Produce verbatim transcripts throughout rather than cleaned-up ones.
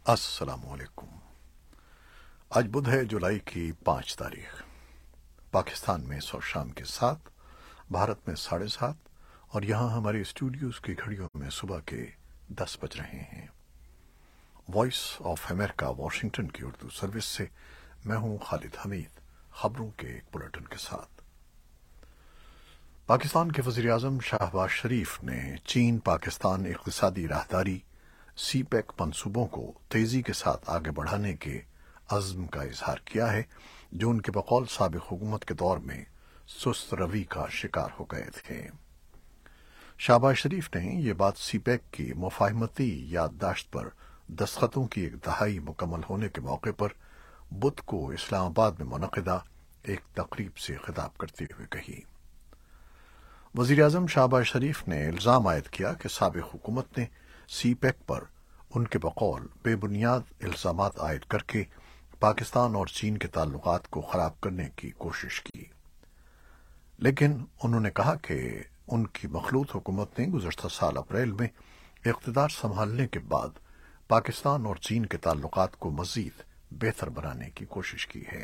السلام علیکم۔ آج بدھ ہے، جولائی کی پانچ تاریخ۔ پاکستان میں سو شام کے سات، بھارت میں ساڑھے سات، اور یہاں ہمارے اسٹوڈیوز کی گھڑیوں میں صبح کے دس بج رہے ہیں۔ وائس آف امریکہ واشنگٹن کی اردو سروس سے میں ہوں خالد حمید، خبروں کے ایک بلیٹن کے ساتھ۔ پاکستان کے وزیر اعظم شہباز شریف نے چین پاکستان اقتصادی راہداری سی پیک منصوبوں کو تیزی کے ساتھ آگے بڑھانے کے عزم کا اظہار کیا ہے، جو ان کے بقول سابق حکومت کے دور میں سست روی کا شکار ہو گئے تھے۔ شہباز شریف نے یہ بات سی پیک کی مفاہمتی یادداشت پر دستخطوں کی ایک دہائی مکمل ہونے کے موقع پر بدھ کو اسلام آباد میں منعقدہ ایک تقریب سے خطاب کرتے ہوئے کہی۔ وزیر اعظم شہباز شریف نے الزام عائد کیا کہ سابق حکومت نے سی پیک پر ان کے بقول بے بنیاد الزامات عائد کر کے پاکستان اور چین کے تعلقات کو خراب کرنے کی کوشش کی، لیکن انہوں نے کہا کہ ان کی مخلوط حکومت نے گزشتہ سال اپریل میں اقتدار سنبھالنے کے بعد پاکستان اور چین کے تعلقات کو مزید بہتر بنانے کی کوشش کی ہے۔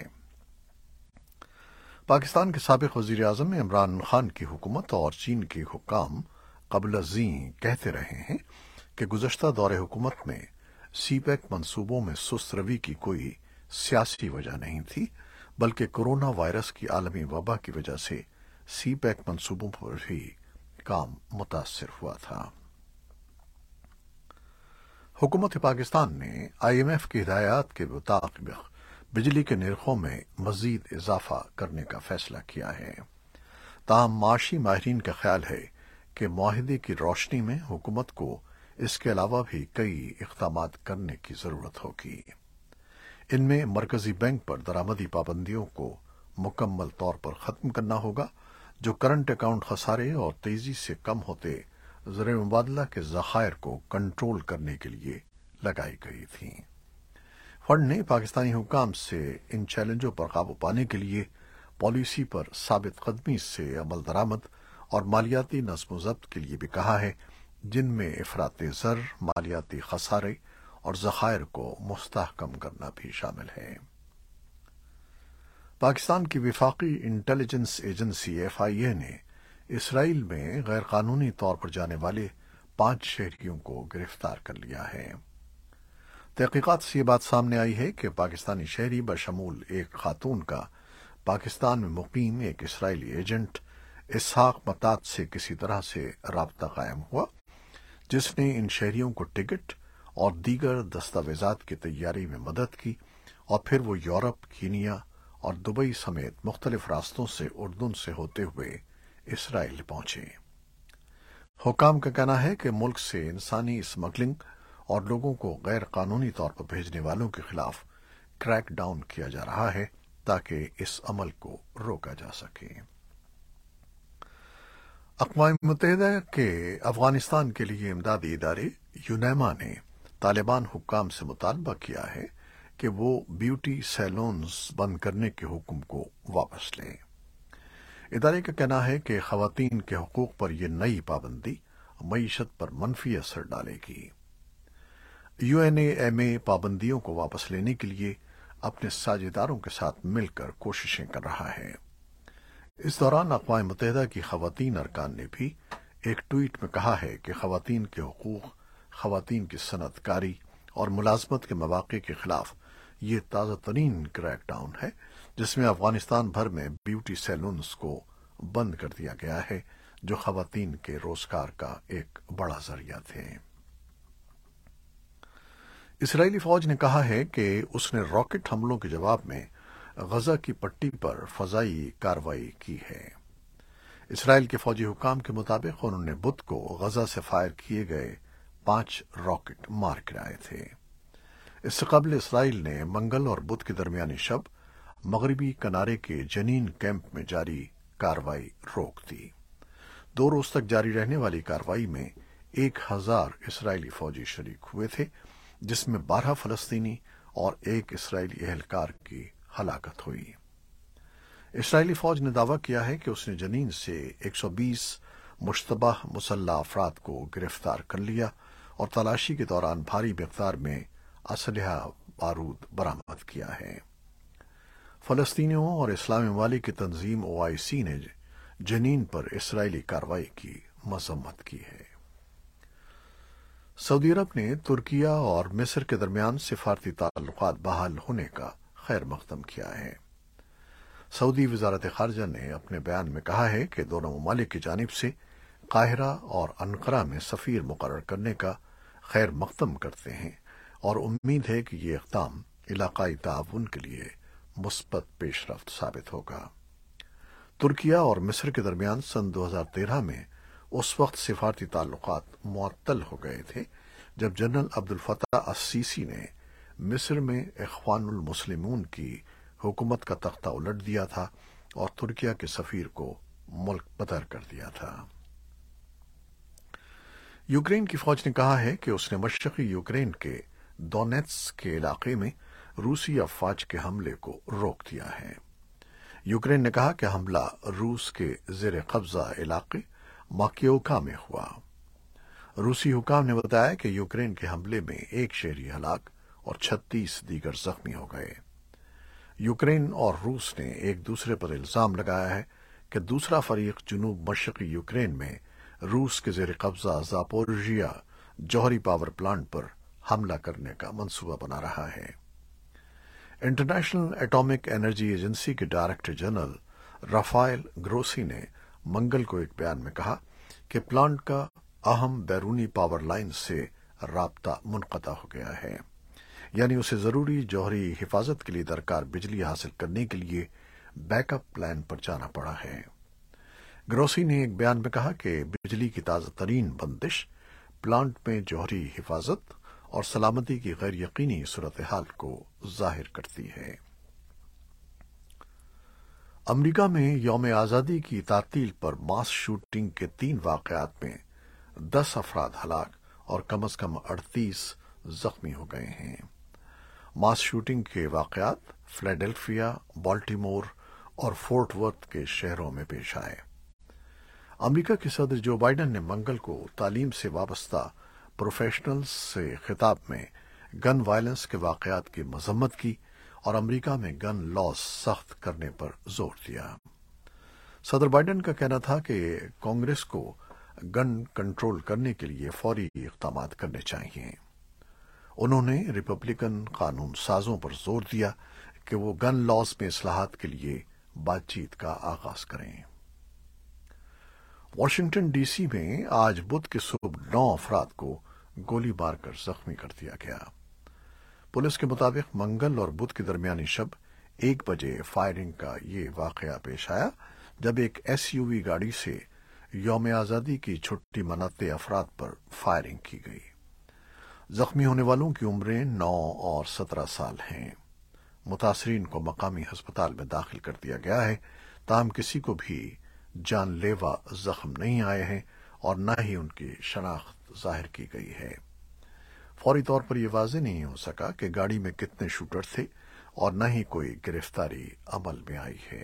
پاکستان کے سابق وزیر اعظم عمران خان کی حکومت اور چین کے حکام قبل ازیں کہتے رہے ہیں کہ گزشتہ دور حکومت میں سی پیک منصوبوں میں سست روی کی کوئی سیاسی وجہ نہیں تھی، بلکہ کورونا وائرس کی عالمی وبا کی وجہ سے سی پیک منصوبوں پر بھی کام متاثر ہوا تھا۔ حکومت پاکستان نے آئی ایم ایف کی ہدایات کے مطابق بجلی کے نرخوں میں مزید اضافہ کرنے کا فیصلہ کیا ہے۔ تاہم معاشی ماہرین کا خیال ہے کہ معاہدے کی روشنی میں حکومت کو اس کے علاوہ بھی کئی اقدامات کرنے کی ضرورت ہوگی۔ ان میں مرکزی بینک پر درآمدی پابندیوں کو مکمل طور پر ختم کرنا ہوگا، جو کرنٹ اکاؤنٹ خسارے اور تیزی سے کم ہوتے زر مبادلہ کے ذخائر کو کنٹرول کرنے کے لیے لگائی گئی تھیں۔ فنڈ نے پاکستانی حکام سے ان چیلنجوں پر قابو پانے کے لیے پالیسی پر ثابت قدمی سے عمل درآمد اور مالیاتی نظم و ضبط کے لیے بھی کہا ہے، جن میں افراط زر، مالیاتی خسارے اور ذخائر کو مستحکم کرنا بھی شامل ہے۔ پاکستان کی وفاقی intelligence agency F I A نے اسرائیل میں غیر قانونی طور پر جانے والے پانچ شہریوں کو گرفتار کر لیا ہے۔ تحقیقات سے یہ بات سامنے آئی ہے کہ پاکستانی شہری بشمول ایک خاتون کا پاکستان میں مقیم ایک اسرائیلی ایجنٹ اسحاق متات سے کسی طرح سے رابطہ قائم ہوا، جس نے ان شہریوں کو ٹکٹ اور دیگر دستاویزات کی تیاری میں مدد کی، اور پھر وہ یورپ، کینیا اور دبئی سمیت مختلف راستوں سے اردن سے ہوتے ہوئے اسرائیل پہنچے۔ حکام کا کہنا ہے کہ ملک سے انسانی اسمگلنگ اور لوگوں کو غیر قانونی طور پر بھیجنے والوں کے خلاف کریک ڈاؤن کیا جا رہا ہے تاکہ اس عمل کو روکا جا سکے۔ اقوام متحدہ کے افغانستان کے لیے امدادی ادارے یونیما نے طالبان حکام سے مطالبہ کیا ہے کہ وہ بیوٹی سیلونز بند کرنے کے حکم کو واپس لیں۔ ادارے کا کہنا ہے کہ خواتین کے حقوق پر یہ نئی پابندی معیشت پر منفی اثر ڈالے گی۔ U N A M A پابندیوں کو واپس لینے کے لیے اپنے ساجھیداروں کے ساتھ مل کر کوششیں کر رہا ہے۔ اس دوران اقوام متحدہ کی خواتین ارکان نے بھی ایک ٹویٹ میں کہا ہے کہ خواتین کے حقوق، خواتین کی صنعت کاری اور ملازمت کے مواقع کے خلاف یہ تازہ ترین کریک ڈاؤن ہے، جس میں افغانستان بھر میں بیوٹی سیلونز کو بند کر دیا گیا ہے، جو خواتین کے روزگار کا ایک بڑا ذریعہ تھے۔ اسرائیلی فوج نے کہا ہے کہ اس نے راکٹ حملوں کے جواب میں غزہ کی پٹی پر فضائی کارروائی کی ہے۔ اسرائیل کے فوجی حکام کے مطابق انہوں نے بدھ کو غزہ سے فائر کیے گئے پانچ راکٹ مار گرائے تھے۔ اس سے قبل اسرائیل نے منگل اور بدھ کے درمیانی شب مغربی کنارے کے جنین کیمپ میں جاری کارروائی روک دی۔ دو روز تک جاری رہنے والی کارروائی میں ایک ہزار اسرائیلی فوجی شریک ہوئے تھے، جس میں بارہ فلسطینی اور ایک اسرائیلی اہلکار کی ہلاکت ہوئی۔ اسرائیلی فوج نے دعویٰ کیا ہے کہ اس نے جنین سے ایک سو بیس مشتبہ مسلح افراد کو گرفتار کر لیا اور تلاشی کے دوران بھاری مقدار میں اسلحہ بارود برآمد کیا ہے۔ فلسطینیوں اور اسلامی ممالک کی تنظیم او آئی سی نے جنین پر اسرائیلی کارروائی کی مذمت کی ہے۔ سعودی عرب نے ترکیہ اور مصر کے درمیان سفارتی تعلقات بحال ہونے کا خیر مقدم کیا ہے۔ سعودی وزارت خارجہ نے اپنے بیان میں کہا ہے کہ دونوں ممالک کی جانب سے قاہرہ اور انقرہ میں سفیر مقرر کرنے کا خیر مقدم کرتے ہیں اور امید ہے کہ یہ اقدام علاقائی تعاون کے لیے مثبت پیش رفت ثابت ہوگا۔ ترکیہ اور مصر کے درمیان سن دو ہزار تیرہ میں اس وقت سفارتی تعلقات معطل ہو گئے تھے جب جنرل عبد الفتاح السیسی نے مصر میں اخوان المسلمون کی حکومت کا تختہ الٹ دیا تھا اور ترکیہ کے سفیر کو ملک بدر کر دیا تھا۔ یوکرین کی فوج نے کہا ہے کہ اس نے مشرقی یوکرین کے دونیتسک کے علاقے میں روسی افواج کے حملے کو روک دیا ہے۔ یوکرین نے کہا کہ حملہ روس کے زیر قبضہ علاقے ماکیوکا میں ہوا۔ روسی حکام نے بتایا کہ یوکرین کے حملے میں ایک شہری ہلاک اور چھتیس دیگر زخمی ہو گئے۔ یوکرین اور روس نے ایک دوسرے پر الزام لگایا ہے کہ دوسرا فریق جنوب مشرقی یوکرین میں روس کے زیر قبضہ زاپورژیا جوہری پاور پلانٹ پر حملہ کرنے کا منصوبہ بنا رہا ہے۔ انٹرنیشنل ایٹامک انرجی ایجنسی کے ڈائریکٹر جنرل رافائل گروسی نے منگل کو ایک بیان میں کہا کہ پلانٹ کا اہم بیرونی پاور لائن سے رابطہ منقطع ہو گیا ہے، یعنی اسے ضروری جوہری حفاظت کے لیے درکار بجلی حاصل کرنے کے لیے بیک اپ پلان پر جانا پڑا ہے۔ گروسی نے ایک بیان میں کہا کہ بجلی کی تازہ ترین بندش پلانٹ میں جوہری حفاظت اور سلامتی کی غیر یقینی صورتحال کو ظاہر کرتی ہے۔ امریکہ میں یوم آزادی کی تعطیل پر ماس شوٹنگ کے تین واقعات میں دس افراد ہلاک اور کم از کم اڑتیس زخمی ہو گئے ہیں۔ ماس شوٹنگ کے واقعات فلیڈیلفیا، بالٹیمور اور فورٹ ورتھ کے شہروں میں پیش آئے۔ امریکہ کے صدر جو بائیڈن نے منگل کو تعلیم سے وابستہ پروفیشنلز سے خطاب میں گن وائلنس کے واقعات کی مذمت کی اور امریکہ میں گن لاز سخت کرنے پر زور دیا۔ صدر بائیڈن کا کہنا تھا کہ کانگریس کو گن کنٹرول کرنے کے لیے فوری اقدامات کرنے چاہیے۔ انہوں نے ریپبلکن قانون سازوں پر زور دیا کہ وہ گن لاز میں اصلاحات کے لیے بات چیت کا آغاز کریں۔ واشنگٹن ڈی سی میں آج بدھ کے صبح نو افراد کو گولی مار کر زخمی کر دیا گیا۔ پولیس کے مطابق منگل اور بدھ کے درمیانی شب ایک بجے فائرنگ کا یہ واقعہ پیش آیا جب ایک ایس یو وی گاڑی سے یوم آزادی کی چھٹی مناتے افراد پر فائرنگ کی گئی۔ زخمی ہونے والوں کی عمریں نو اور سترہ سال ہیں۔ متاثرین کو مقامی ہسپتال میں داخل کر دیا گیا ہے، تاہم کسی کو بھی جان لیوا زخم نہیں آئے ہیں اور نہ ہی ان کی شناخت ظاہر کی گئی ہے۔ فوری طور پر یہ واضح نہیں ہو سکا کہ گاڑی میں کتنے شوٹر تھے اور نہ ہی کوئی گرفتاری عمل میں آئی ہے۔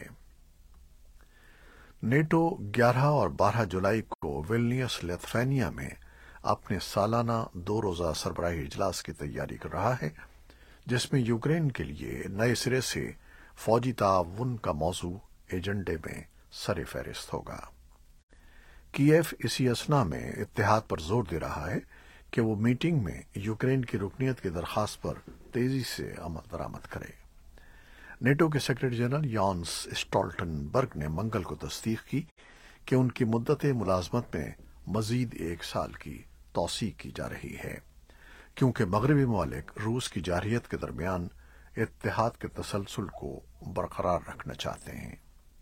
نیٹو گیارہ اور بارہ جولائی کو ویلنیس لیتھوینیا میں اپنے سالانہ دو روزہ سربراہی اجلاس کی تیاری کر رہا ہے، جس میں یوکرین کے لیے نئے سرے سے فوجی تعاون کا موضوع ایجنڈے میں سر فہرست ہوگا۔ کیف اسی اثنا میں اتحاد پر زور دے رہا ہے کہ وہ میٹنگ میں یوکرین کی رکنیت کی درخواست پر تیزی سے عمل درآمد کرے۔ نیٹو کے سیکرٹری جنرل یانس اسٹولٹنبرگ نے منگل کو تصدیق کی کہ ان کی مدت ملازمت میں مزید ایک سال کی توسیع کی جا رہی ہے، کیونکہ مغربی ممالک روس کی جارحیت کے درمیان اتحاد کے تسلسل کو برقرار رکھنا چاہتے ہیں۔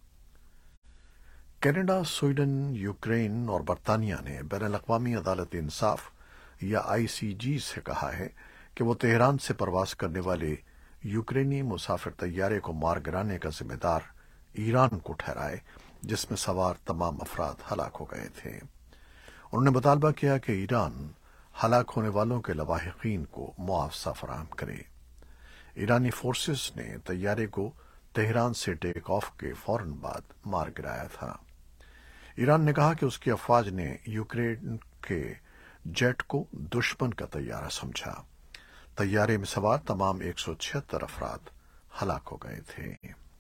کینیڈا، سویڈن، یوکرین اور برطانیہ نے بین الاقوامی عدالت انصاف یا آئی سی جی سے کہا ہے کہ وہ تہران سے پرواز کرنے والے یوکرینی مسافر طیارے کو مار گرانے کا ذمہ دار ایران کو ٹھہرائے، جس میں سوار تمام افراد ہلاک ہو گئے تھے۔ انہوں نے مطالبہ کیا کہ ایران ہلاک ہونے والوں کے لواحقین کو معاوضہ فراہم کرے۔ ایرانی فورسز نے طیارے کو تہران سے ٹیک آف کے فوراً بعد مار گرایا تھا۔ ایران نے کہا کہ اس کی افواج نے یوکرین کے جیٹ کو دشمن کا طیارہ سمجھا۔ طیارے میں سوار تمام ایک سو چھہتر افراد ہلاک ہو گئے تھے۔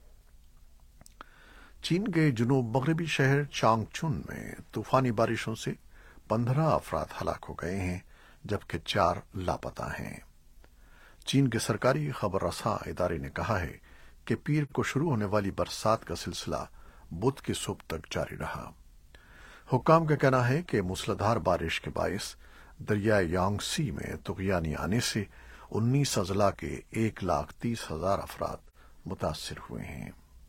چین کے جنوب مغربی شہر چانگ چن میں طوفانی بارشوں سے پندرہ افراد ہلاک ہو گئے ہیں جبکہ چار لاپتہ ہیں۔ چین کے سرکاری خبر رساں ادارے نے کہا ہے کہ پیر کو شروع ہونے والی برسات کا سلسلہ بدھ کی صبح تک جاری رہا۔ حکام کا کہنا ہے کہ موسلادھار بارش کے باعث دریائے یانگسی میں طغیانی آنے سے انیس اضلاع کے ایک لاکھ تیس ہزار افراد متاثر ہوئے ہیں۔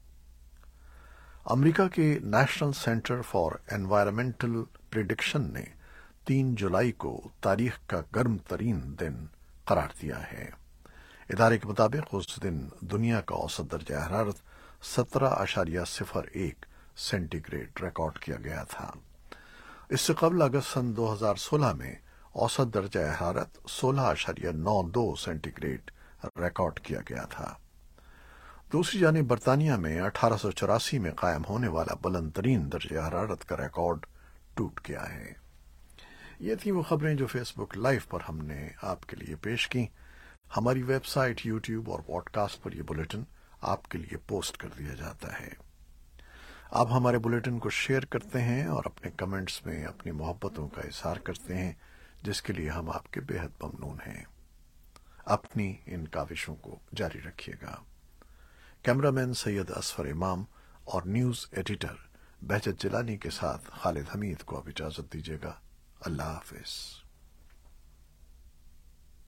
امریکہ کے National Center for Environmental Prediction نے تین جولائی کو تاریخ کا گرم ترین دن قرار دیا ہے۔ ادارے کے مطابق اس دن دنیا کا اوسط درجہ حرارت سترہ اشاریہ صفر ایک سینٹی گریڈ ریکارڈ کیا گیا تھا۔ اس سے قبل اگست سن دو ہزار سولہ میں اوسط درجہ حرارت سولہ اشاریہ نو دو سینٹی گریڈ ریکارڈ کیا گیا تھا۔ دوسری جانب برطانیہ میں اٹھارہ سو چوراسی میں قائم ہونے والا بلند ترین درجہ حرارت کا ریکارڈ ٹوٹ گیا ہے۔ یہ تھیں وہ خبریں جو فیس بک لائیو پر ہم نے آپ کے لیے پیش کی۔ ہماری ویب سائٹ، یوٹیوب اور پوڈ کاسٹ پر یہ بلیٹن آپ کے لیے پوسٹ کر دیا جاتا ہے۔ آپ ہمارے بلیٹن کو شیئر کرتے ہیں اور اپنے کمنٹس میں اپنی محبتوں کا اظہار کرتے ہیں، جس کے لیے ہم آپ کے بے حد ممنون ہیں۔ اپنی ان کاوشوں کو جاری رکھیے گا۔ کیمرامین سید اصفر امام اور نیوز ایڈیٹر بہجت جیلانی کے ساتھ خالد حمید کو اب اجازت دیجیے گا۔ اللہ حافظ۔